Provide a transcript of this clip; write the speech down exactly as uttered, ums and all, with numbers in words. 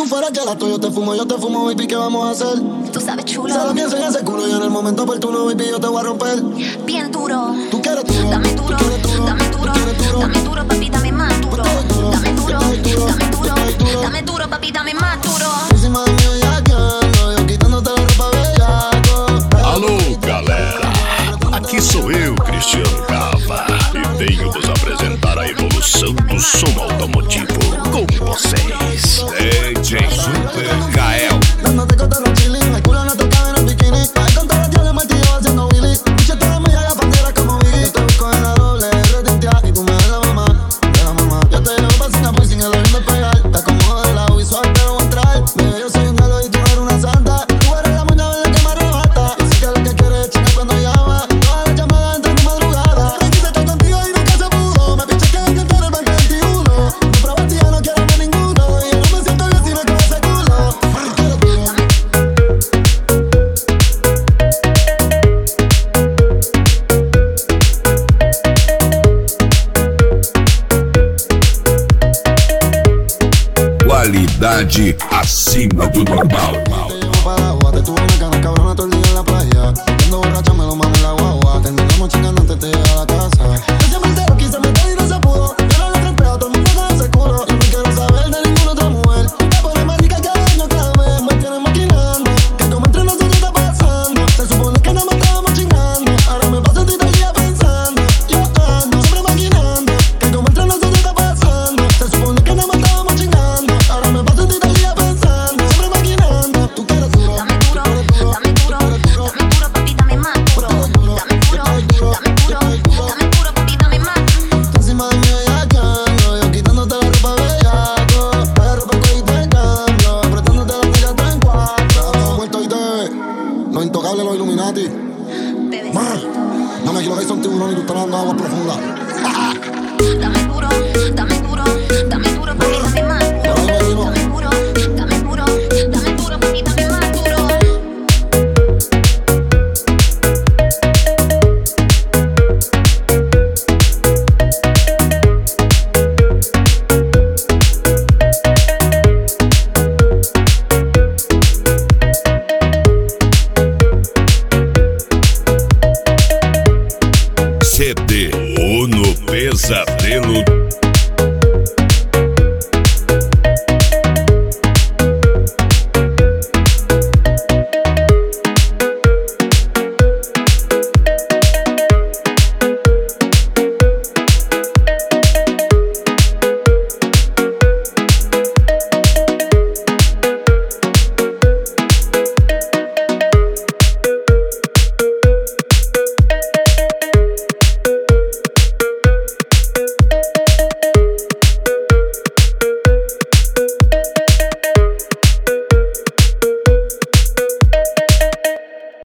tú fueras gelato, yo te fumo, yo te fumo, baby, ¿qué vamos a hacer? Tú sabes, chulo. Solo pienso en ese culo y en el momento oportuno, baby, yo te voy a romper. Bien duro. Tú quieres duro, Dame duro, tú quieres duro, dame duro, tú quieres duro. dame duro, papi, dame más duro. Dame duro, dame duro, dame duro, papi, dame más duro. Encima de mí ya ando, yo quitándote la ropa bellaco. Alô, galera, aqui sou eu, Cristiano Cava, e venho vos apresentar a evolução do som automotivo com vocês, D J Super Kael. Dándote con todos los chilling, el culo no tocaba en el bikini. Ay, con todos los días le martillo haciendo Willy. Dice toda la malla la bandera como Biggie. Yo te busco en la doble R tintea y tú me das la mamá, de la mamá. Yo te llevo pa' Singapur sin el avión de pegar. Te acomodo de lado y suave te lo voy a entrar. Bebé, yo soy un galo y tú eres una santa. Tú eres la muña verde que me arrebata. Y sé que lo que quieres es chingar cuando llama. Todas las llamadas entran de madrugada. Me quise estar contigo y nunca se pudo. Me piché que hay que entrar el banco veintiuno. Me probaste y ya no quiero más ninguno. Y yo no me siento bien si me comes ese culo. Quiero duro. Qualidade acima do normal. Te llevo para agua, te tuve una cana cabrona todo el día en la playa. Cuando borracha me lo mamo en la guagua. Terminamos chingando antes de llegar a la casa. Ese mentero quise meter y no se pudo. Yo no le trempeo, todo el mundo con ese culo. Yo no quiero saber de ninguna otra mujer. Te pones más rica cada año, cada vez. Me tienes maquinando. Que como entre nosotros está pasando. Se supone que nada más estábamos chingando. Ahora me paso todo el día pensando. Yo ando siempre maquinando. Que como entre nosotros está pasando. Se supone que nada más estábamos chingando. Ahora me paso todo el día pensando. Siempre maquinando. Tú quieres duro. Dame duro, dame duro, dame duro, papi, dame más duro. Dame duro, dame duro, dame duro, papi, dame más. Tú encima de mí ya ando, yo quitándote la ropa bellaco. La ropa que hoy te cambio, apretándote la mira tres en cuatro. Muerto y te ve, los intocables, los Illuminati. Ma, no me quiero que son tiburones y tú estás dando agua profunda. Dame duro, dame duro, dame duro, papi, dame más duro. Dame duro, dame duro, dame duro, papi, dame más duro. C D Uno Pesadelo